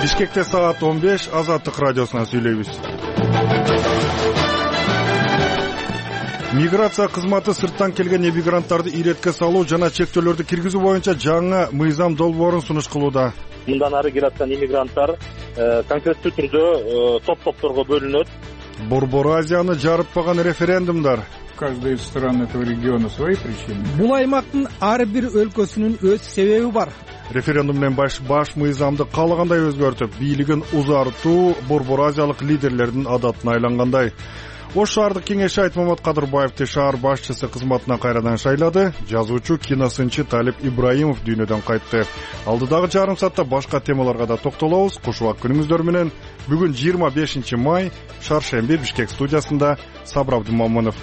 Бишкекте саат 15, Азаттык радиосунан сүйлөйбүз. Миграция кызматы сырттан келген эмигранттарды иретке салуу жана чектөөлөрдү киргизүү боюнча жаңы мыйзам долбоорун сунуш кылууда. Мындан ары келаткан эмигранттар конкреттүү түрдө топ-топторго бөлүнөт. Борбор Азияны жарытпаган референдумдар. Каждая из стран этого региона свои причины. Бул аймактын ар бир өлкөсүнүн өз себеби бар. Референдум менен баш мыйзамды каалагандай өзгөртүп, бийлигин узартуу Борбор Азиялык лидерлердин адатына айлангандай. Ош шаардык кеңеши Айтмамат Кадырбаевди шаар башчысы кызматына кайрадан шайлады. Жазуучу, киносынчы Талип Ибраимов дүйнөдөн кайтты. Алдыдагы жарым саатта башка темаларга да токтолобуз. Куш убак күнүңүздөр менен. Бүгүн 25 май, Шаршемби, Бишкек студиясында Сабыр Абдымомунов.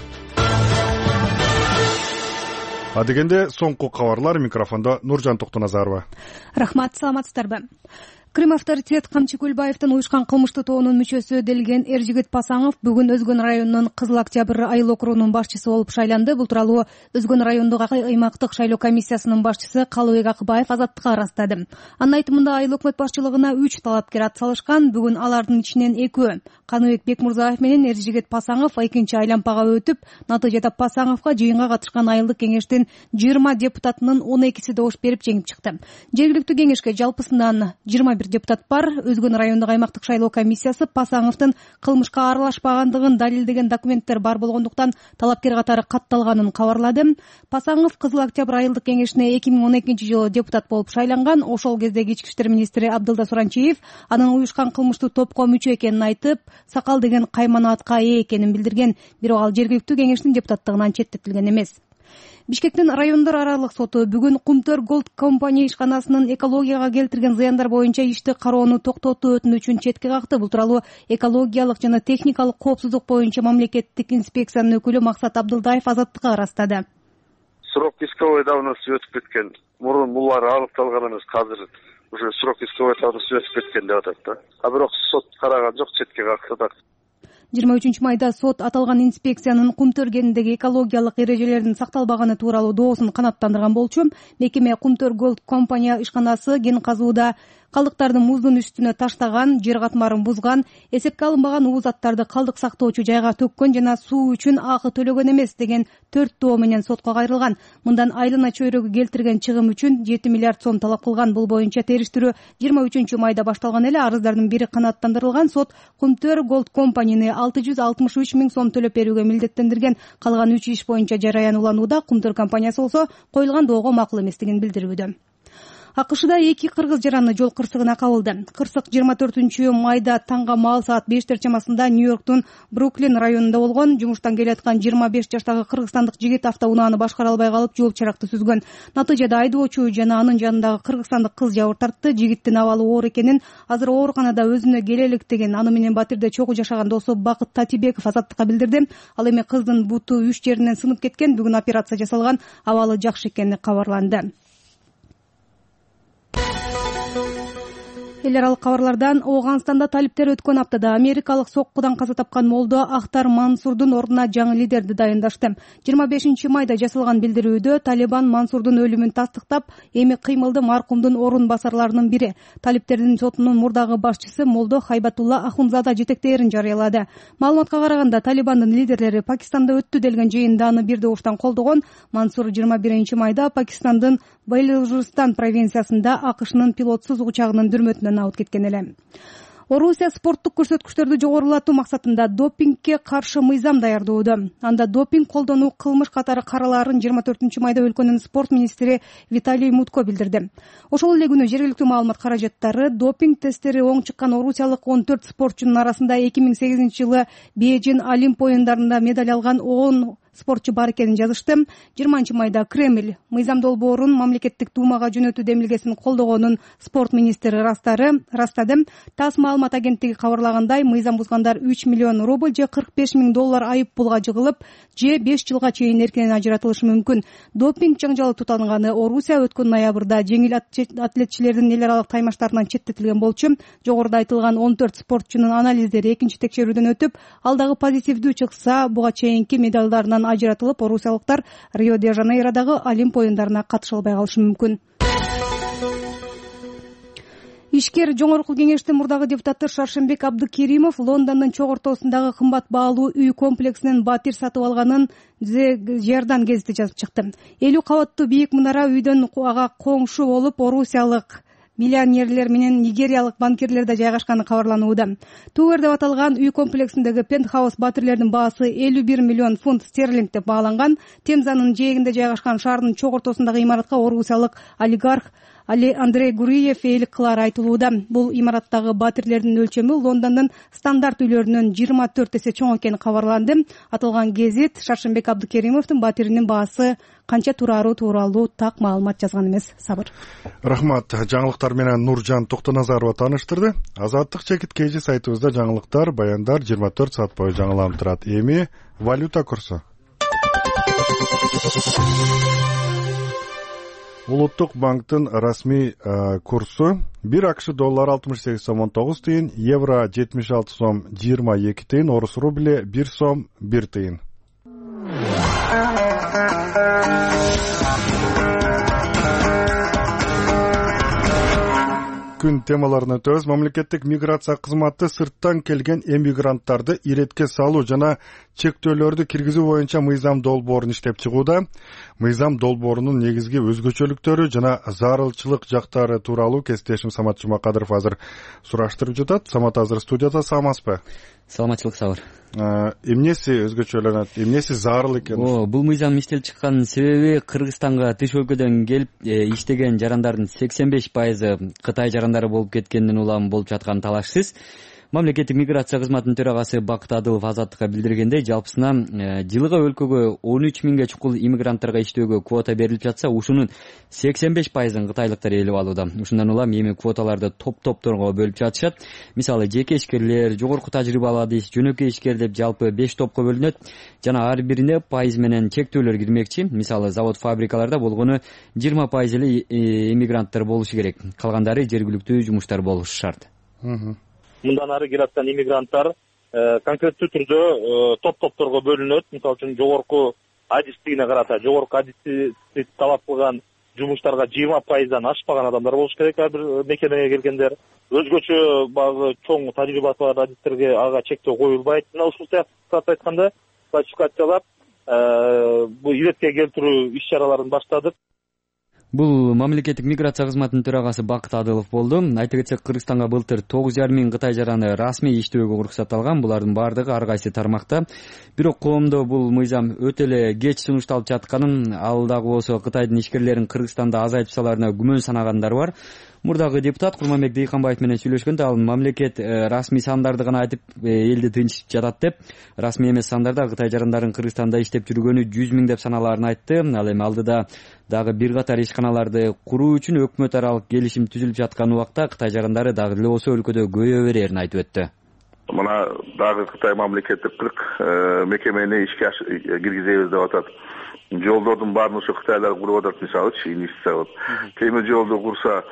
Адегенде соңку кабарлар, микрофондо Нуржан Токтоназарова. Рахмат, саламатсыздарбы? Крым авторитет Камчы Көлбаевдин уюшкан кылмыштуу тобунун мүчөсү делген Эржигит Пасаңов бүгүн Өзгөн районунун Кызыл Октябрь айыл округунун башчысы болуп шайланды. Бул тууралуу Өзгөн райондук аймактык шайлоо комиссиясынын башчысы Калыбек Акыбаев Азаттыкка ырастады. Анын айтымында айыл өкмөт башчылыгына 3 талапкер ат салышкан. Бүгүн алардын ичинен 2 Каныбек Бекмурзаев менен Эржигит Пасаңов экинчи айланпага өтүп, натыйжада Пасаңовго жыйынга катышкан айылдык кеңештин 20 депутатынын 12си добуш берип жеңип чыкты. Жергиликтүү кеңешке жалпысынан 21 депутат бар. Өзгөн райондук аймактык шайлоо комиссиясы Пасаңовдун кылмышка аралашпагандыгын далилдеген документтер бар болгондуктан талапкер катары катталганын кабарлады. Пасаңов Кызыл Октябрь айылдык кеңешине 2012-жылы депутат болуп шайланган. Ошол кездеги ички иштер министри Абдылда Суранчиев анын уюшкан кылмыштуу топко мүчө экенин айтып, сакал деген каймана атка ээ экенин билдирген. Бирок ал жергиликтүү кеңештин депутаттыгынан четтетилген эмес. Бишкектин райондор аралык соту бүгүн Кумтөр Голд компания ишканасынын экологияга келтирген зыяндар боюнча ишти кароону токтотуу өтүнүчүн четке какты. Бул тууралуу экологиялык жана техникалык коопсуздук боюнча мамлекеттик инспекциянын өкүлү Максат Абдылдаев Азаттыкка ырастады. Срок исковой давности өтүп кеткен. Мурун булар алыпталган эмес, азыр уже срок исковой давности өтүп кеткен деп атат да. А бирок сот караган жок, четке какты. 23 майда сот аталган инспекциянын Кумтөр кенидеги экологиялык эрежелердин сакталбаганы тууралуу доосун канааттандырган болчу. Мекеме Кумтөр Голд компания ишканасы кен казууда калдыктардын муздун үстүнө таштаган, жер катмарын бузган, эсепке алынбаган уу заттарды калдык сактоочу жайга төккөн жана суу үчүн акы төлөгөн эмес деген 4 доо менен сотко кайрылган. Мындан айлана чөйрөгү келтирген чыгым үчүн 7 миллиард сом талап кылган. Бул боюнча териштирүү 23 майда башталган эле. Арыздардын бири канааттандырылган. Сот Кумтөр Голд компанияны 663 миң сом төлөп берүүгө милдеттендирген. Калган 3 иш боюнча жараян уланууда. Кумтөр компаниясы болсо коюлган доого макул эместигин билдирүүдө. АКШда 2 кыргыз жараны жол кырсыгына кабылды. Кырсык 24 майда таңга маал саат 5 чамасында Нью-Йорктун Бруклин районунда болгон. Жумуштан келаткан 25 жаштагы кыргызстандык жигит автоунааны башкара албай калып, жол чаракты сүзгөн. Натыйжада айдоочу жана анын жанындагы кыргызстандык кыз жабыр тартты. Жигиттин абалы оор экенин, азыр ооруканада өзүнө келелик деген аны менен Батирде чогуу жашаган досу Бакыт Татибеков Азаттыкка билдирди. Ал эми кыздын буту 3 жеринен сынып кеткен. Бүгүн операция жасалган, абалы жакшы экени кабарланды. Эл аралык кабарлардан Ооганстанда талиптер өткөн аптада америкалык соккудан каза тапкан молдо Ахтар Мансурдун ордуна жаңы лидерди дайындашты. 25 майда жасалган билдирүүдө Талибан Мансурдун өлүмүн тастыктап, эми кыймылды маркумдун орун басарларынын бири. Талиптердин сотунун мурдагы башчысы молдо Хайбатулла Ахунзада жетектээрин жарыялады. Маалыматка караганда Талибандын лидерлери Пакистанда өттү делген жыйында аны бир добуштан колдогон. Мансур 21 майда Пакистандын Балужистан провинциясында АКШнын пилотсуз учагынын дүрмөтүнөн алып кеткен эле. Орусия спорттук көрсөткүчтөрдү жогорулатуу максатында допингге каршы мыйзам даярдоодо. Анда допинг колдонуу кылмыш катары каралаарын 24 майда өлкөнүн спорт министри Виталий Мутко билдирди. Ошол эле күнү жергиликтүү маалымат каражаттары допинг тесттери оң чыккан орусиялык 14 спортчунун арасында 2008-жылы Бейжин Олимп оюндарында медаль алган 10 спортчу бар экенин жазышты. 20 майда Кремль мыйзам долбоорун мамлекеттик думага жөнөтүү демилгесин колдогонун спорт министри ырастады. ТАСС маалымат агенттиги кабарлагандай, мыйзам бузгандар 3 миллион рубль же 45 миң доллар айып пулга жыгылып, же 5 жылга чейин эркинен ажыратылышы мүмкүн. Допинг жаңжалы тутанганы Орусия өткөн ноябрда жеңил атлетчилердин эл аралык таймаштарынан четтетилген болчу. Жогоруда айтылган 14 спортчунун анализдери экинчи текшерүүдөн өтүп, алдагы позитивдүү чыкса, буга чейинки медалдарынан ажыратылып, орусиялыктар Рио-де-Жанейродагы Олимп оюндарына катыша албай калышы мүмкүн. ишкер жогорку кеңештин мурдагы депутаты Шаршембек Абдыкеримов Лондондун чок ортосундагы кымбат баалуу үй комплексинен батир сатып алганын Жардан гезити жазып чыкты. 50 кабаттуу бийик мунара үйдөн ага коңшу болуп орусиялык миллионерлер менен нигериялык банкирлер да жайгашканы кабарланууда. Туэр деп аталган үй комплексиндеги пентхаус батирлердин баасы 51 миллион фунт стерлинг деп бааланган. Темзанын жээгинде жайгашкан шаардын чок ортосундагы имаратка орусиялык олигарх Андрей Гуриев ээлик кылары айтылууда. Бул имараттагы батирлердин өлчөмү Лондондун стандарт үйлөрүнөн 24 эсе чоң экени кабарланды. Аталган гезит Шаршембек Абдыкеримовдун батиринин баасы канча турары тууралуу так маалымат жазган эмес. Сабыр. Рахмат. Жаңылыктар менен Нуржан Токтоназарова тааныштырды. Азаттык чекит KG сайтыбызда жаңылыктар, баяндар 24 саат бою жаңыланып турат. Эми валюта курсу. Улуттук банктын расмий курсу 1 акш доллары 68 сом 19 тыйын, евро 76 сом 22 тыйын, орус рубли 1 сом 1 тыйын. Күн темаларына төз мамлекеттик миграция кызматы сырттан келген эмигранттарды иретке салуу жана чектөөлөрдү киргизүү боюнча мыйзам долбоорун иштеп чыгууда. Мыйзам долбоорунун негизги өзгөчөлүктөрү жана зарылчылык жактары тууралуу кесиптешим Самат Жумакадыров азыр сураштырып жатат. Самат азыр студияда, саламатсызбы? Саламатчылык, Сабыр. Эмнеси өзгөчөлөнөт, эмнеси зарыл экен? Бул мыйзам иштелип чыккан себеби Кыргызстанга тыш өлкөдөн келип иштеген жарандардын 85% Кытай жарандары болуп кеткенден улам болуп жаткан талашсыз. Мамлекеттик миграция кызматынын төрагасы Бакыт Адылов Азаттыкка билдиргендей, жалпысынан жылыга өлкөгө 13 миңге чукул иммигранттарга иштөөгө квота берилип жатса, ушунун 85%ын кытайлыктар ээлеп алууда. Ушундан улам эми квоталарды топ-топторго бөлүп жатышат. Мисалы, жеке ишкерлер, жогорку тажрыйбалуу адис, жөнөкөй ишкер деп жалпы 5 топко бөлүнөт жана ар бирине пайыз менен чектөөлөр кирмекчи. Мисалы, завод-фабрикаларда болгону 20% эле иммигранттар болушу керек. Калгандары жергиликтүү жумуштар болушу шарт. Мындан ары келаткан иммигранттар конкреттүү түрдө топ-топторго бөлүнөт. Мисалы үчүн жогорку адистигине карата, жогорку адисти талап кылган жумуштарга 20%дан ашпаган адамдар болуш керек ар бир мекемеге келгендер. Өзгөчө багы чоң тажрыйбасы бар адистерге ага чектөө коюлбайт. Мына ушул сыяктуу айтканда классификациялап бул иретке келтирүү иш-чараларын баштадык. Бул мамлекеттик миграция кызматынын төрагасы Бакыт Адылов болду. Айта кетсек, Кыргызстанга былтыр 9,5 миң Кытай жараны расмий иштөөгө уруксатталган. Булардын бардыгы ар кайсы тармакта. Бирок коомдо бул мыйзам өтө эле кеч сунушталып жатканын, ал дагы болсо Кытайдын ишкерлерин Кыргызстанда азайтып саларына күмөн санагандар бар. Мурдагы депутат Курманбек Дейханбаев менен сүйлөшкөндө ал мамлекет расмий сандарды гана айтып элди тынч жатат деп, расмий эмес сандарда Кытай жарандарын Кыргызстанда иштеп жүргөнү 100 миң деп саналаарын айтты. Ал эми алдыда дагы бир катар ишканаларды куруу үчүн өкмөт аралык келишим түзүлүп жаткан убакта Кытай жарандары дагы деле болсо өлкөдө көбөйө берерин айтып өттү. Мына дагы Кытай мамлекеттик 40 мекемени ишке киргизебиз деп атат. Жолдордун баарын ошо кытайлар куруп атат, мисалычы, инвестиция кылып. Темир жолду курса,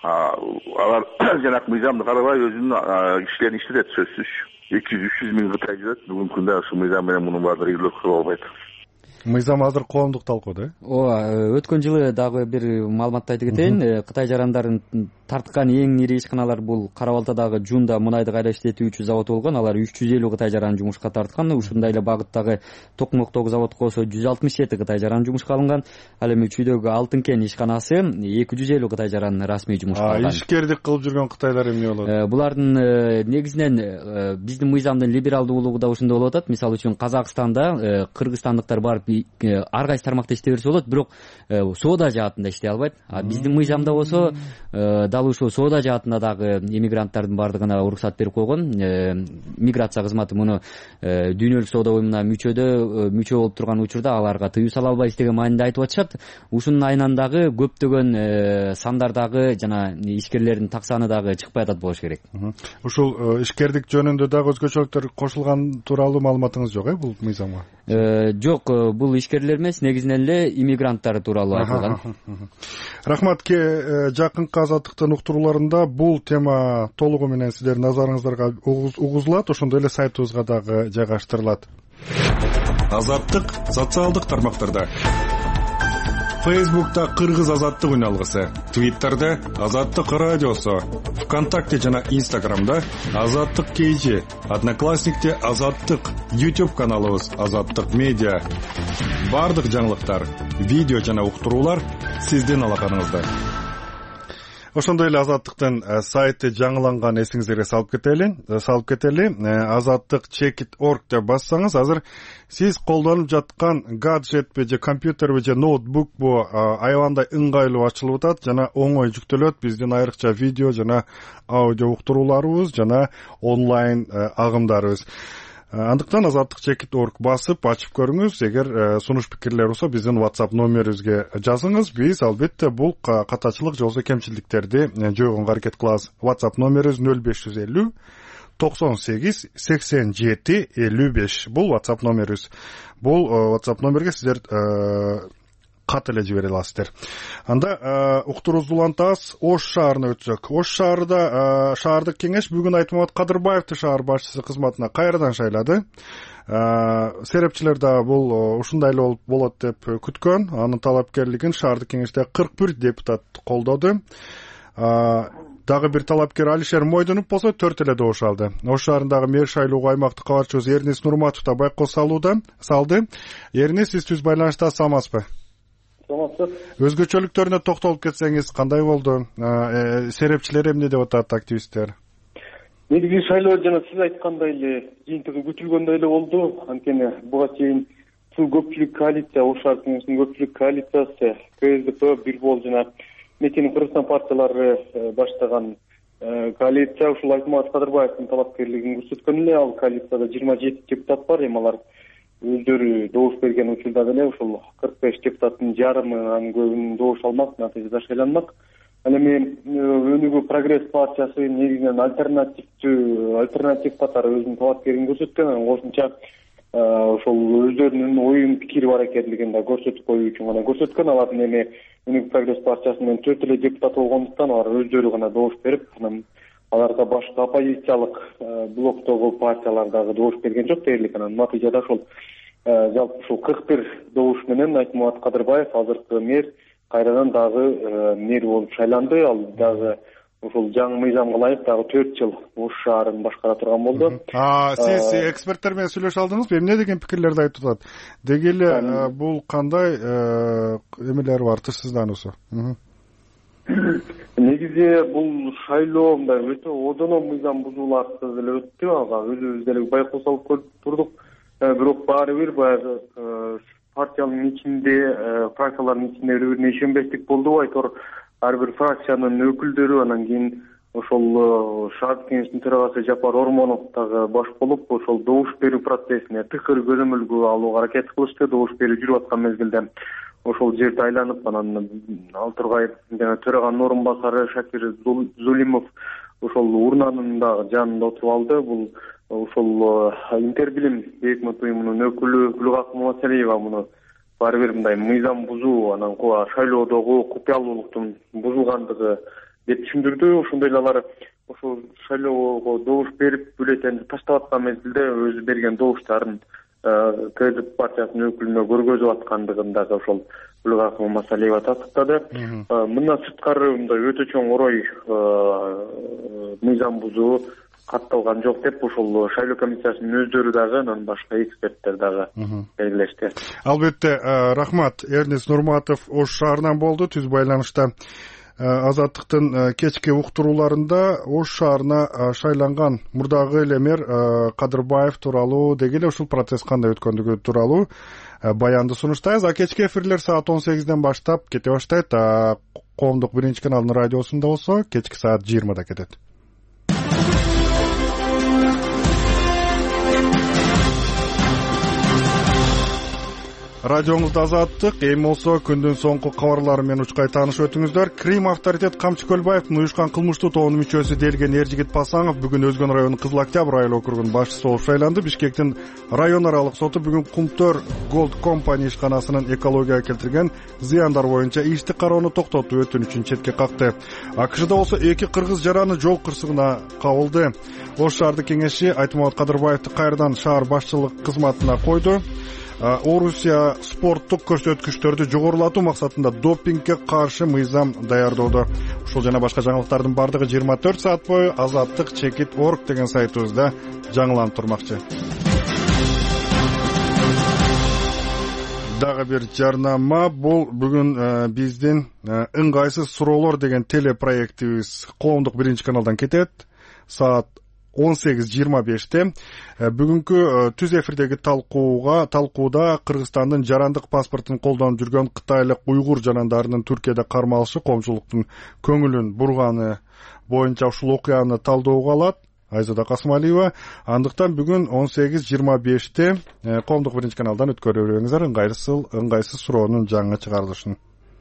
алар жанакы мыйзамды карабай өзүнүн кишилерин иштетет, сөзсүз. 200-300 миң Кытай жүрөт. Бүгүнкү күндө ушул мыйзам менен мунун баардыгы үйлөп кыла албайт. Мыйзам азыр коомдук талкууда, өткөн жылы дагы бир маалыматты айтып кетейин. Кытай жарандарын тарткан эң ири ишканалар бул Кара Балтадагы Жунда мунайды кайра иштетүүчү завод болгон. Алар 350 Кытай жаранын жумушка тарткан. Ушундай эле багыттагы Токмоктогу заводко болсо 167 Кытай жаранын жумушка алынган. Ал эми Чүйдөгү Алтын кен ишканасы 250 Кытай жаранын расмий жумушка алган. Ишкердик кылып жүргөн кытайлар эмне болот? Булардын негизинен биздин мыйзамдын либералдуулугу да ушундай болуп атат. Мисалы үчүн Казакстанда кыргызстандыктар барып ар кайсы тармакта иштей берсе болот, бирок соода жаатында иштей албайт. Биздин мыйзамда болсо дал ушул соода жаатында дагы иммигранттардын бардыгына уруксат берип койгон. Миграция кызматы муну дүйнөлүк соода уюмуна мүчө болуп турган учурда аларга тыюу сала албайбыз деген маанинде айтып атышат. Ушунун айынан дагы көптөгөн сандардагы жана ишкерлердин так саны дагы чыкпай атат болуш керек. Ушул ишкердик жөнүндө дагы өзгөчөлүктөр кошулган тууралуу маалыматыңыз жок бул мыйзамга? Жок, бул ишкерлер эмес, негизинен эле иммигранттар тууралуу айтылган. Рахмат. Жакынкы Азаттыктын уктурууларында бул тема толугу менен сиздердин назарыңыздарга угузулат, ошондой эле сайтыбызга дагы жайгаштырылат. Азаттык социалдык тармактарда. Facebook'ta Кыргыз азаттык үн алгысы, Twitter'da Азаттык радиосу, ВКонтакте жана Instagram'da Азаттык KG, Одноклассникте Азаттык, YouTube каналыбыз Азаттык медиа. Бардык жаңылыктар, видео жана уктуруулар сиздин алаканыңызда. Ошондой эле Азаттыктын сайты жаңыланган, эсиңизге салып кетели. Азаттык.org деп бассаңыз, азыр сиз колдонуп жаткан гаджетпи же компьютерби же ноутбукпу аябандай ыңгайлуу ачылып атат жана оңой жүктөлөт. Биздин айрыкча видео жана аудио уктурууларыбыз жана онлайн агымдарыбыз. Андыктан Азаттык.org басып ачып көрүңүз. Эгер сунуш пикирлер болсо биздин WhatsApp номерибизге жазыңыз. Биз албетте бул катачылык же болбосо кемчиликтерди жойгонго аракет кылабыз. WhatsApp номерибиз 0550 98 87 55. Бул WhatsApp номерибиз. Бул WhatsApp номерге сиздер кат эле жибере аласыздар. Анда уктуруубузду улантабыз. Ош шаарына өтсөк. Ош шаарында шаардык кеңеш бүгүн Айтмамат Кадырбаевди шаар башчысы кызматына кайрадан шайлады. Серепчилер да бул ушундай эле болот деп күткөн. Анын талапкерлигин шаардык кеңеште 41 депутат колдоду. Дагы бир талапкер Алишер Мойдонов болсо 4 эле добуш алды. Ош шаарындагы мэр шайлоого аймактык кабарчыбыз Эрнис Нурматов да байкоо салды. Эрнис, сиз түз байланышта саламатсызбы? Өзгөчөлүктөрүнө токтолуп кетсеңиз, кандай болду? Серепчилер эмне деп атат, активисттер? Негизи шайлоо жана сиз айткандай эле жыйынтыгы күтүлгөндөй эле болду. Анткени буга чейин көпчүлүк коалиция, Ош шаар кеңешинин көпчүлүк коалициясы, КСДП, Бирбол жана Мекенин Кыргызстан партиялары баштаган коалиция ушул Айтмамат Кадырбаевдин талапкерлигин көрсөткөн эле. Ал коалицияда 27 депутат бар. Эми алар өздөрү добуш берген учурда деле ушул 45 депутаттын жарымы, анын көбүнүн добуш алмак, натыйжада шайланмак. Ал эми өнүгүү Прогресс партиясы негизинен альтернатив катары өзүнүн талапкерин көрсөткөн. Кошумча ошол өздөрүнүн оюн пикири бар экендигин да көрсөтүп коюу үчүн гана көрсөткөн. Алардын эми өнүгүү Прогресс партиясынын 4 эле депутаты болгондуктан алар өздөрү гана добуш берип, анан аларга башка оппозициялык блоктогу партиялар дагы добуш берген жок дээрлик. Анан натыйжада ошол жалпы ушул 41 добуш менен Айтмамат Кадырбаев азыркы мэр кайрадан дагы мэр болуп шайланды. Ал дагы ушул жаңы мыйзамга ылайык дагы 4 жыл Ош шаарын башкара турган болду. Сиз эксперттер менен сүйлөшө алдыңызбы? Эмне деген пикирлерди айтып атат? Деги эле бул кандай эмелер бар, тышсыздануусу? Негизи бул шайлоо мындай өтө одоно мыйзам бузууларсыз эле өттү. Ага өзүбүз деле байкоо салып көрүп турдук. Бирок баары бир баягы партиянын ичинде, фракциялардын ичинде бири-бирине ишенбестик болду. Айтор ар бир фракциянын өкүлдөрү, анан кийин ошол шаардык кеңештин төрагасы Жапар Ормонов дагы баш болуп, ошол добуш берүү процессине тыкыр көзөмөлгө алууга аракет кылышты. Добуш берүү жүрүп аткан мезгилде ошол жерди айланып, анан ал тургай жана төраганын орун басары Шакир Зулимов ошол урнанын дагы жанында отуруп алды. Бул ошол Интербилим өкмөт уюмунун өкүлү Гүлгакым Масалиева муну баары бир мындай мыйзам бузуу, анан шайлоодогу купуялуулуктун бузулгандыгы деп түшүндүрдү. Ошондой эле алар ошол шайлоого добуш берип бюллетенди таштап аткан мезгилде өзү берген добуштарын КСДП партиясынын өкүлүнө көргөзүп аткандыгын дагы ошол Гүлгакым Масалиева тастыктады. Мындан сырткары мындай өтө чоң орой мыйзам бузуу катталган жок деп ошол шайлоо комиссиясынын өздөрү дагы, анан башка эксперттер дагы белгилешти. Албетте, рахмат. Эрнис Нурматов Ош шаарынан болду, түз байланышта. Азаттыктын кечки уктурууларында Ош шаарына шайланган мурдагы эле мэр Кадырбаев тууралуу, деги эле ушул процесс кандай өткөндүгү тууралуу баянды сунуштайбыз. Кечки эфирлер саат 18ден баштап кете баштайт. Коомдук биринчи каналдын радиосунда болсо кечки саат 20да кетет. Радионузда Азаттык, эми болсо күндүн соңку кабарлары менен учкай таанышып өтүңүздөр. Крим авторитет Камчы Көлбаевдин уюшкан кылмыштуу тобунун мүчөсү делген Эржигит Пасаңов бүгүн Өзгөн районунун Кызыл Октябрь айыл округунун башчысы болуп шайланды. Бишкектин район аралык соту бүгүн Кумтөр Gold Company ишканасынын экологияга келтирген зыяндар боюнча ишти кароону токтотуу өтүнүчүн четке какты. АКШда болсо 2 кыргыз жараны жол кырсыгына кабылды. Ош шаардык кеңеши Айтмамат Кадырбаевди кайрадан шаар башчылык кызматына койду. Орусия спорттук көрсөткүчтөрдү жогорулатуу максатында допингге каршы мыйзам даярдоодо. Ушул жана башка жаңылыктардын бардыгы 24 саат бою azattik.org деген сайтыбызда жаңыланып турмакчы. Дагы бир жарнама, бул бүгүн биздин ыңгайсыз суроолор деген телепроектибиз коомдук 1-каналдан кетет. Саат 18:25-те бүгүнкү түз эфирдеги талкууда Кыргызстандын жарандык паспортун колдонуп жүргөн кытайлык уйгур жарандарынын Түркияда кармалышы коомчулуктун көңүлүн бурганы боюнча ушул окуяны талдоого алат Айзада Касымалиева. Андыктан бүгүн 18:25-те коомдук 1-каналдан өткөрө бериңиздер ыңгайсыз суроонун жаңы чыгарылышын.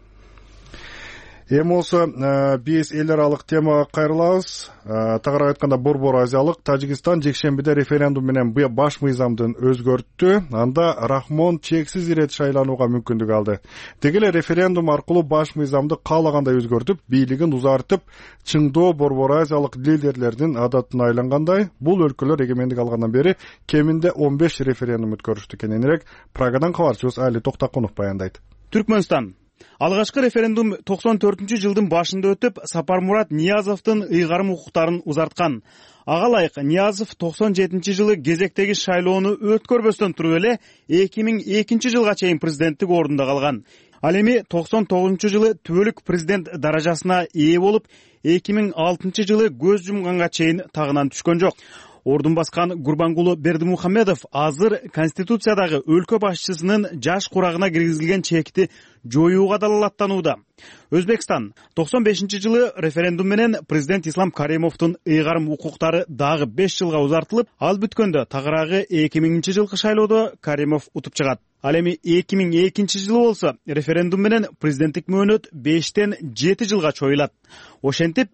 Эми болсо биз эл аралык темага кайрылабыз. Тагыраак айтканда Борбор Азиялык Тажикстан жекшембиде референдум менен баш мыйзамдын өзгөрттү. Анда Рахмон чексиз ирет шайланууга мүмкүндүк алды. Деги эле референдум аркылуу баш мыйзамды каалагандай өзгөртүп, бийлигин узартып, чыңдоо Борбор Азиялык лидерлердин адатына айлангандай, бул өлкөлөр эгемендик алгандан бери кеминде 15 референдум өткөрүштү. Кененирээк Прагадан кабарчыбыз Али Токтакунов баяндайт. Түркмөнстан алгачкы референдум 94-жылдын башында өтүп, Сапармурат Ниязовдун ыйгарым укуктарын узарткан. Ага ылайык Ниязов 97-жылы кезектеги шайлоону өткөрбөстөн туруп эле 2002-жылга чейин президенттик ордунда калган. Ал эми 99-жылы түбөлүк президент даражасына ээ болуп, 2006-жылы көз жумганга чейин тагынан түшкөн жок. Ордун баскан Гурбангулу Бердимухамедов азыр Конституциядагы өлкө башчысынын жаш курагына киргизилген чекти жоюуга далалаттанууда. Өзбекстан 95-жылы референдум менен президент Ислам Каримовдун ыйгарым укуктары дагы 5 жылга узартылып, ал бүткөндө тагыраагы 2000-жылкы шайлоодо Каримов утуп чыгат. Ал эми 2002-жылы болсо референдум менен президенттик мөөнөт 5-тен 7 жылга чоюлат. Ошентип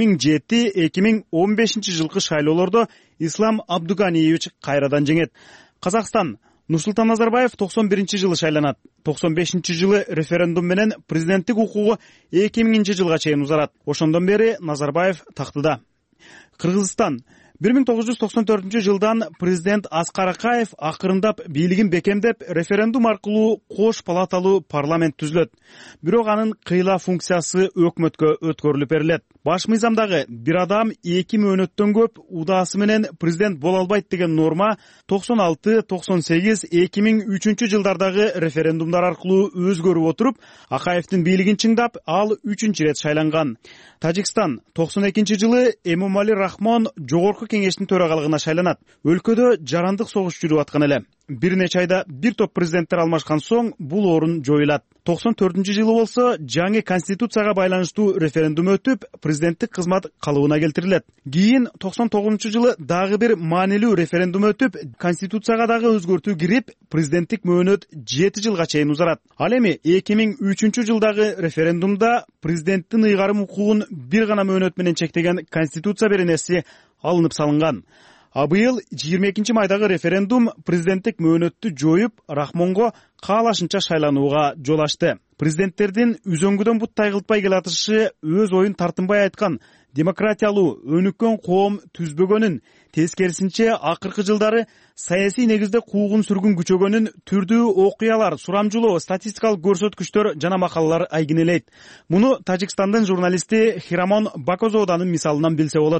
2007-2015 жылкы шайлоолордо Ислам Абдуганиевич кайрадан жеңет. Казакстан Нурсултан Назарбаев 91-жылы шайланат. 95-жылы референдум менен президенттик укугу 2000-жылга чейин узарат. Ошондон бери Назарбаев тактыда. Кыргызстан 1994-жылдан президент Аскар Акаев акырындап бийлигин бекемдеп, референдум аркылуу кош палаталуу парламент түзүлөт. Бирок анын кыйла функциясы өкмөткө өткөрүлүп берилет. Баш мыйзамдагы бир адам 2 мөөнөттөн көп удаасы менен президент боло албайт деген норма 96, 98, 2003 жылдардагы референдумдар аркылуу өзгөрүп отуруп, Акаевдин бийлигин чыңдап, ал 3-рет рет шайланган. Тажикстан 92-жылы Эмомали Рахмон жогорку кеңештин төрагалыгына шайланат. Өлкөдө жарандык согуш жүрүп аткан эле. Бир нече айда бир топ президенттер алмашкан соң бул орун жоюлат. 94-жылы болсо жаңы конституцияга байланыштуу референдум өтүп, президенттик кызмат калыбына келтирилет. Кийин 99-жылы дагы бир маанилүү референдум өтүп, конституцияга дагы өзгөртүү кирип, президенттик мөөнөт 7 жылга чейин узарат. Ал эми 2003 жылдагы референдумда президенттин ыйгарым укугун бир гана мөөнөт менен чектеген конституция беренеси алынып салынган. А быйыл 22-майдагы референдум президенттик мөөнөттү жоюп, Рахмонго каалашынча шайланууга жол ачты. Президенттердин үзөңгүдөн бут тайгылтпай келатышы өз оюн тартынбай айткан, демократиялуу, өнүккөн коом түзбөгөнүн, тескерисинче акыркы жылдары саясий негизде куугун сүргүн күчөгөнүн түрдүү окуялар, сурамжылоо, статистикалык көрсөткүчтөр жана макалалар айгинелейт. Муну Тажикстандын журналисти Хирамон Бакозоданын мисалынан билсе болот.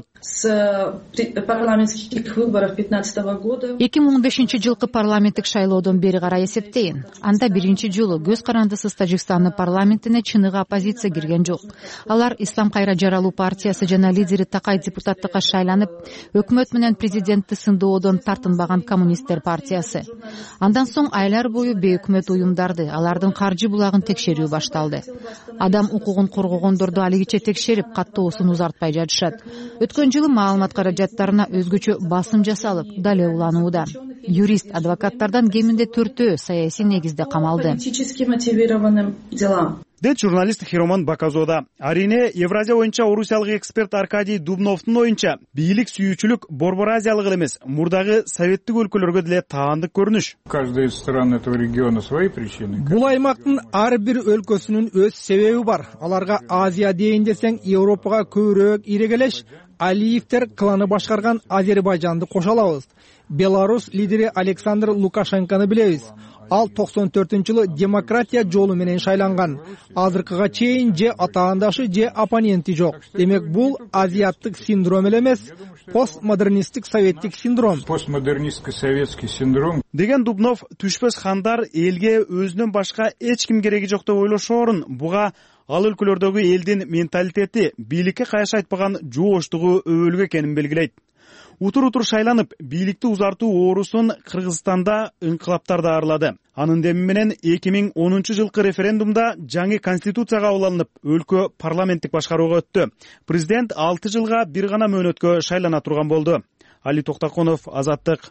2015-жылкы парламенттик шайлоодон бери карай эсептейин. Анда биринчи жолу көз карандысыз Тажикстандын парламентине чыныгы оппозиция кирген жок. Алар Ислам кайра жаралуу партиясы жана лидери Такай депутаттыкка шайланып, өкмөт менен президентти сындоодон тартынбаган коммунисттер партиясы. Андан соң айлар бою бейөкмөт уюмдарды, алардын каржы булагын текшерүү башталды. Адам укугун коргогондорду алигиче текшерип, каттоосун узартпай жатышат. Өткөн жылы маалымат каражаттарына өзгөчө басым жасалып, далилдалууда. Юрист, адвокаттардан кеминде 4-өө саясий негизде камалды. Дейт журналист Хиромон Бакозода. Арине Евразия боюнча орусиялык эксперт Аркадий Дубновдун оюнча, бийлик сүйүүчүлүк борбор азиялык эмес, мурдагы советтик өлкөлөргө деле таандык көрүнүш. Каждая из стран этого региона свои причины. Бул аймактын ар бир өлкөсүнүн өз себеби бар. Аларга Азия дейин десең, Европага көбүрөөк ирегелеш Алиевтер кланы башкарган Азербайжанды кошо алабыз. Беларусь лидери Александр Лукашенкону билебиз. Ал 94-жылы демократия жолу менен шайланган. Азыркыга чейин же атаандашы же оппоненти жок. Демек бул азиаттык синдром эле эмес, постмодернисттик советтик синдром. Постмодернистский советский синдром деген Дубнов түшпөс хандар элге өзүнөн башка эч ким кереги жок деп ойлошоорун, буга ал өлкөлөрдөгү элдин менталитети, бийликке кайшы айтпаган жооштугу өбөлгө экенин белгилейт. Утур шайланып, бийликти узартуу оорусун Кыргызстанда ыңкылаптар да арылады. Анын деми менен 2010-жылкы референдумда жаңы конституция кабыл алынып, өлкө парламенттик башкарууга өттү. Президент 6 жылга бир гана мөөнөткө шайлана турган болду. Али Токтоконов, Азаттык.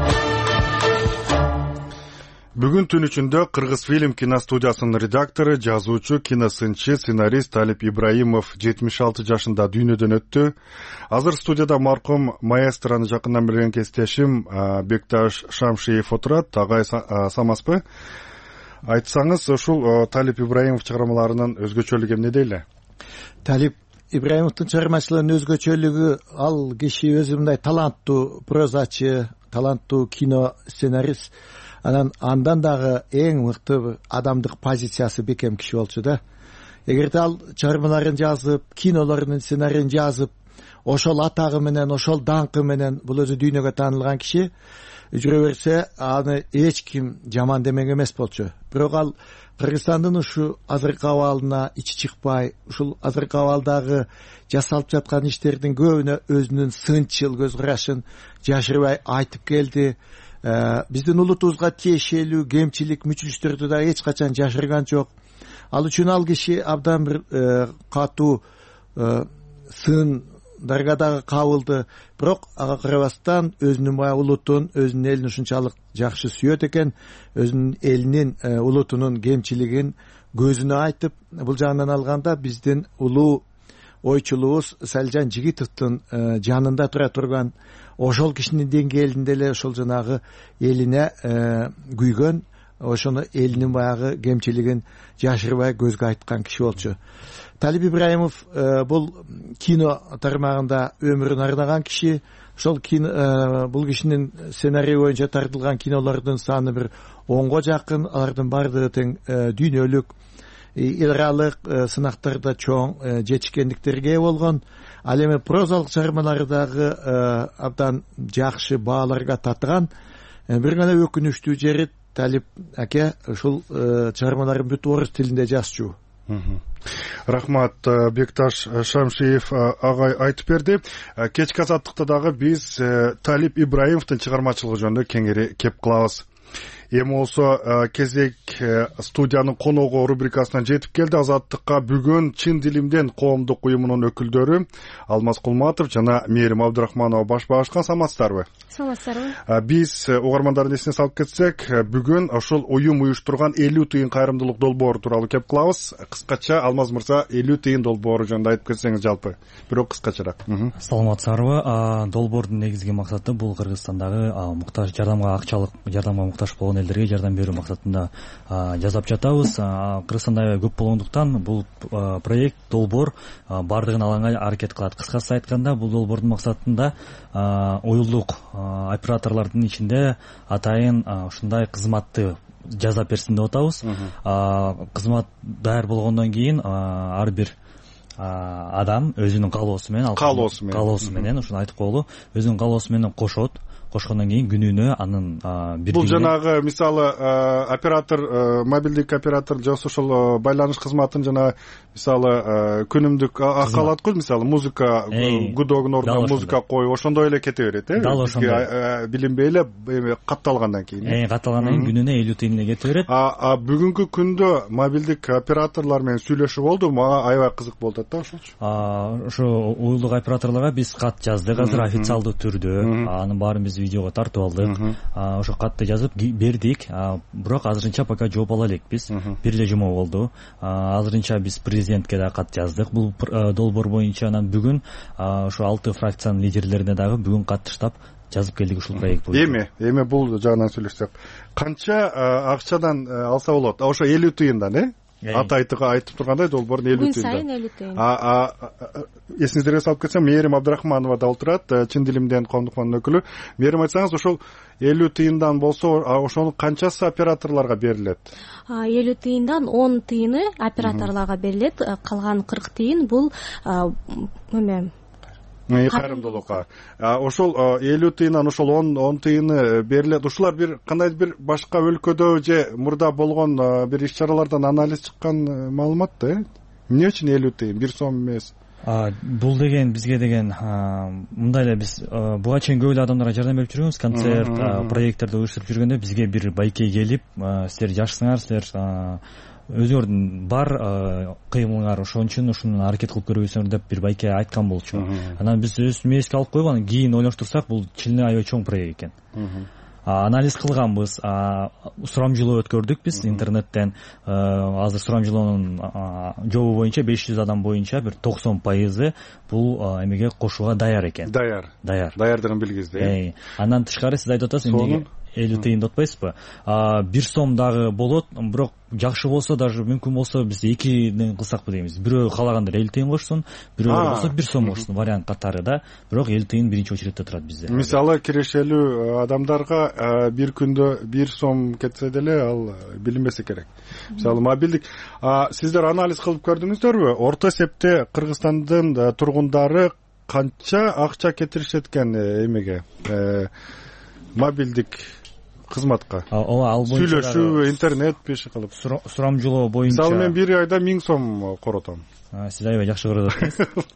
Бүгүн түн ичинде Кыргыз фильм киностудиясынын редактору, жазуучу, киносынчы, сценарист Талип Ибраимов 76 жашында дүйнөдөн өттү. Азыр студияда маркум маэстрону жакындан билген кесиптешим Бекташ Шамшиев отурат. Агай самаспы? Айтсаңыз, ушул Талип Ибраимов чыгармаларынын өзгөчөлүгү эмнеде эле? Талип Ибраимовдун чыгармачылыгынын өзгөчөлүгү ал киши өзү мындай таланттуу прозачы, таланттуу кино сценарист. Андан дагы эң мыкты адамдык позициясы бекем киши болчу да. Эгерде ал чыгармаларын жазып, кинолорунун сценарийин жазып, ошол атагы менен, ошол даңкы менен бул өзү дүйнөгө таанылган киши жүрө берсе, аны эч ким жаман демек эмес болчу. Бирок ал Кыргызстандын ушу азыркы абалына ичи чыкпай, ушул азыркы абалдагы жасалып жаткан иштердин көбүнө өзүнүн сынчыл көз карашын жашырбай айтып келди. Биздин улутубузга тиешелүү кемчилик, мүчүлүштөрдү да эч качан жашырган жок. Ал үчүн ал киши абдан бир катуу сындарга дагы кабылды. Бирок ага карабастан өзүнүн баягы улутун, өзүнүн элин ушунчалык жакшы сүйөт экен, өзүнүн элинин, улутунун кемчилигин көзүнө айтып, бул жагынан алганда биздин улуу ойчулубуз Салжан Жигитовдун жанында тура турган, ошол кишинин деңгээлинде эле ошол жанагы элине күйгөн, ошону элинин баягы кемчилигин жашырбай көзгө айткан киши болчу. Талип Ибраимов бул кино тармагында өмүрүн арнаган киши. Ошол бул кишинин сценарий боюнча тартылган кинолордун саны бир 10го жакын, алардын баардыгы тең дүйнөлүк, эл аралык сынактарда чоң жетишкендиктерге ээ болгон. Ал эми прозалык чыгармалары дагы абдан жакшы бааларга татыган. Бир гана өкүнүчтүү жери Талип аке ушул чыгармаларын бүт орус тилинде жазчу. Рахмат, Бекташ Шамшиев агай айтып берди. Кечки азаттыкта дагы биз Талип Ибраимовдун чыгармачылыгы жөнүндө кеңири кеп кылабыз. Эми болсо кезек студиянын коногу рубрикасынан жетип келди. Азаттыкка бүгүн Чын дилимден коомдук уюмунун өкүлдөрү Алмаз Кулматов жана Мээрим Абдырахманова баш багышкан. Саламатсыздарбы? Саламатсыздарбы. Биз угармандардын эсине салып кетсек, бүгүн ошол уюм уюштурган 50 тыйын кайрымдуулук долбоору тууралуу кеп кылабыз. Кыскача Алмаз мырза 50 тыйын долбоору жөнүндө айтып кетсеңиз жалпы, бирок кыскачараак. Саламатсыздарбы. Долбоордун негизги максаты бул Кыргызстандагы муктаж жардамга, акчалык жардамга муктаж болгон элдерге жардам берүү максатында жасап жатабыз. Кыргызстанда көп болгондуктан бул проект, долбоор бардыгын алганга аракет кылат. Кыскасы айтканда, бул долбоордун максатында уюлдук операторлордун ичинде атайын ушундай кызматты жасап берсин деп атабыз. Кызмат даяр болгондон кийин ар бир адам өзүнүн каалоосу менен ушуну айтып коелу, өзүнүн каалоосу менен кошкондон кийин күнүнө анын бул жанагы мисалы оператор, мобилдик оператор же ошол байланыш кызматын жана мисалы күнүмдүк акы алат го, мисалы музыка гудогун ордуна музыка коюп ошондой эле кете берет, Дал ошондой. Билинбей эле катталгандан кийин. Катталгандан кийин күнүнө 50 тыйын эле кете берет. Бүгүнкү күндө мобилдик операторлор менен сүйлөшүү болду, мага аябай кызык болуп атат да ошолчу. Ошо уюлдук операторлорго биз кат жаздык азыр официалдуу түрдө. Анын баарын биз видеого тартып алдык. Ошо катты жазып бердик. Бирок азырынча пока жооп ала элекпиз. Бир эле жума болду. Азырынча биз президентке да кат жаздык бул долбоор боюнча. Анан бүгүн ошо 6 фракциянын лидерлерине дагы бүгүн каттыштап жазып келдик ушул проект боюнча. Эми бул жагынан сүйлөшсөк, канча акчадан алса болот? Ошо 50 тыйындан, атайтыга айтып тургандай долбоордун 50 тыйын. Күн сайын 50 тыйын. Эсиңиздерге салып кетсем, Мээрим Абдрахманова да отурат, Чын Дилимден коомдук фондунун өкүлү. Мээрим, айтсаңыз, ошол 50 тыйындан болсо, ошонун канчасы операторлорго берилет? 50 тыйындан 10 тыйыны операторлорго берилет, калган 40 тыйын бул кайрымдуулукка. Ошол 50 тыйындан ошол 10 тыйыны берилет. Ушулар бир кандайдыр бир башка өлкөдө же мурда болгон бир иш-чаралардан анализ чыккан маалымат да, эмне үчүн 50 тыйын, 1 сом эмес? Бул деген бизге деген мындай эле, биз буга чейин көп эле адамдарга жардам берип жүргөнбүз, концерт, проекттерди уюштуруп жүргөндө бизге бир байке келип, силер жакшысыңар, силер өзүңөрдүн бар кыймылыңар ошон үчүн ушуну аракет кылып көрөбүзсүңөр деп бир байке айткан болчу. Анан биз өз мээске алып коюп, анан кийин ойлоштурсак, бул чынында аябай чоң проект экен. Анализ кылганбыз, сурамжылоо өткөрдүк биз интернеттен. Азыр сурамжылоонун жобу боюнча 500 адам боюнча бир 90% бул эмеге кошууга даяр экен. Даярдыгын билгизди. Андан тышкары сиз айтып атасыз, эмнеге 50 тыйын деп атпайсызбы? 1 сом дагы болот, бирок жакшы болсо, даже мүмкүн болсо биз 2ден кылсакпы дейбиз. Бирөө калагандар 50 тыйын кошсун, бирөө болсо 1 сом кошсун, вариант катары да. Бирок 50 тыйын биринчи очередте турат бизде. Мисалы, кирешелүү адамдарга бир күндө 1 сом кетсе деле ал билинбесе керек. Мисалы, мобилдик. Сиздер анализ кылып көрдүңүздөрбү? Орто эсепте Кыргызстандын тургундары канча акча кетиришет экен эмеге? Мобилдик кызматка. Ал боюнча сүйлөшүү, интернет пеши кылып. Сурамжылоо боюнча. Мисалы, мен бир айда 1000 сом коротом. Сиз аябай жакшы коротуп атасыз.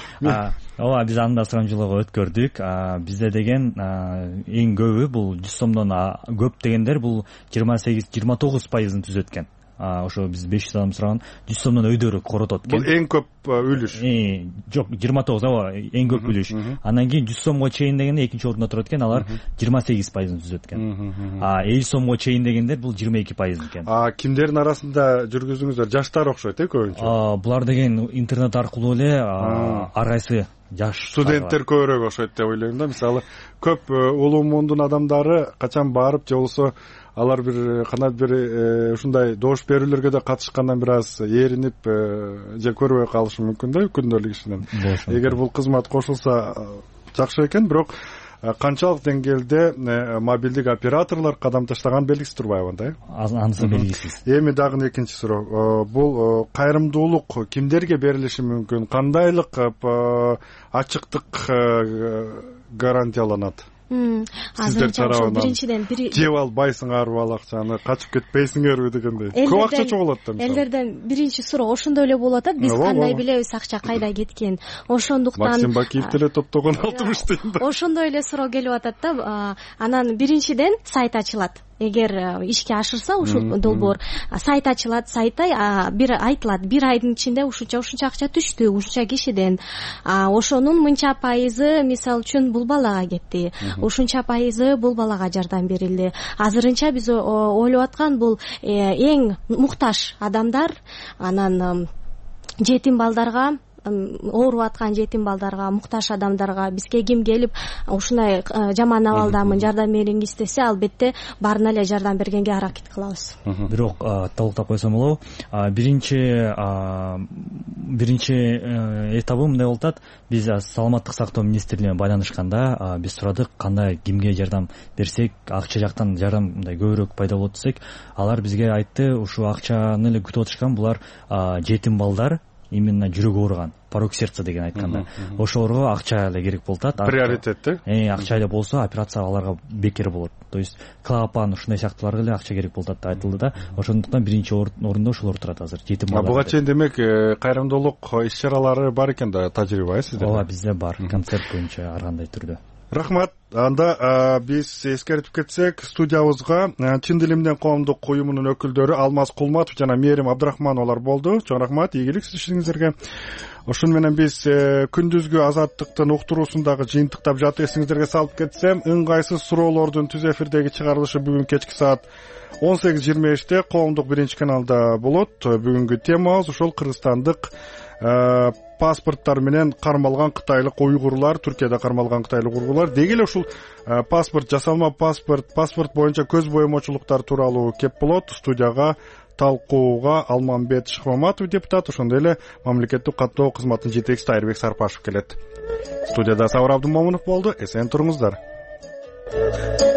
Биз анда сурамжылоого өткөрдүк. Бизде деген эң көбү бул 100 сомдон көп дегендер бул 28-29%-ын түзөт экен. Ошо биз 500 адам сураган 100 сомдон өйдөрү коротот экен. Бул эң көп үлүш. Жок, 29, эң көп үлүш. Андан кийин 100 сомго чейин дегенде экинчи орунда турат экен, алар 28%-ын түзөт экен. 50 сомго чейин дегендер бул 22% экен. Кимдердин арасында жүргүзүңүздөр? Жаштар окшойт көбүнчө. Булар деген интернет аркылуу эле ар кайсы жаш студенттер көбүрөөк окшойт деп ойлойм да. Мисалы, көп улуу мундун адамдары качан барып, же болсо алар бир кандайдыр бир ушундай добуш берүүлөргө да катышкандан бир аз ээринип же көрбөй калышы мүмкүн да күндөлүк ишинен. Эгер бул кызмат кошулса жакшы экен, бирок канчалык деңгээлде мобилдик операторлор кадам таштаган белгисиз турбайбы анда? Анысы белгисиз. Эми дагы экинчи суроо. Бул кайрымдуулук кимдерге берилиши мүмкүн? Кандайлык ачыктык гарантияланат? Азырынча ошол биринчиден жеп албайсыңарбы ал акчаны, качып кетпейсиңерби дегендей. Көп акча чогулат да. Элдерден биринчи суроо ошондой эле болуп атат. Биз кандай билебиз акча кайда кеткен? Ошондуктан Максим Бакиев деле топтогон 60 тыйын да. Ошондой эле суроо келип атат да. Анан биринчиден сайт ачылат. Эгер ишке ашырса ушул долбоор, сайт ачылат, сайтта бир айтылат, бир айдын ичинде ушунча акча түштү, ушунча кишиден. Ошонун мынча пайызы мисалы үчүн бул балага кетти. Ушунча пайызы бул балага жардам берилди. Азырынча биз ойлоп аткан бул эң муктаж адамдар, анан жетим балдарга, ооруп аткан жетим балдарга, муктаж адамдарга бизге ким келип ушундай жаман абалдамын, жардам бериңиз десе, албетте баарына эле жардам бергенге аракет кылабыз. Бирок толуктап койсом болобу? Биринчи этабы мындай болуп атат. Биз саламаттык сактоо министрлигине байланышканда биз сурадык, кандай кимге жардам берсек, акча жактан жардам мындай көбүрөөк пайда болот десек, алар бизге айтты, ушу акчаны эле күтүп отурушкан булар жетим балдар, именно жүрөгү ооруган, порок сердца деген айтканда. Ошолорго акча эле керек болуп атат. Приоритетти. Акча эле болсо операция аларга бекер болот. То есть клапан ушундай сыяктууларга эле акча керек болуп атат деп айтылды да. Ошондуктан биринчи орунда ошолор турат азыр, жетим балдар. Буга чейин демек кайрымдуулук иш-чаралары бар экен да, тажрыйба сизде? Ооба, бизде бар, концерт боюнча ар кандай түрдө. Рахмат. Анда биз эскертип кетсек, студиябызга Чын Дилимден коомдук уюмунун өкүлдөрү Алмаз Кулматов жана Мээрим Абдрахмановалар болду. Чоң рахмат, ийгилик сиз ишиңиздерге. Ошону менен биз күндүзгү азаттыктын уктуруусундагы жыйынтыктап жатып эсиңиздерге салып кетсем, ыңгайсыз суроолордун түз эфирдеги чыгарылышы бүгүн кечки саат 18:25 коомдук биринчи каналда болот. Бүгүнкү темабыз ошол кыргызстандык паспорттар менен кармалган кытайлык уйгурлар, Түркияда кармалган кытайлык уйгурлар. Деги эле ушул паспорт, жасалма паспорт боюнча көз боемочулуктар тууралуу кеп болот. Студияга талкууга Алмамбет Шыкмаматов депутат, ошондой эле мамлекеттик каттоо кызматынын жетекчиси Айырбек Сарпашев келет. Студияда Сабыр Абдымомунов болду. Эсен туруңуздар.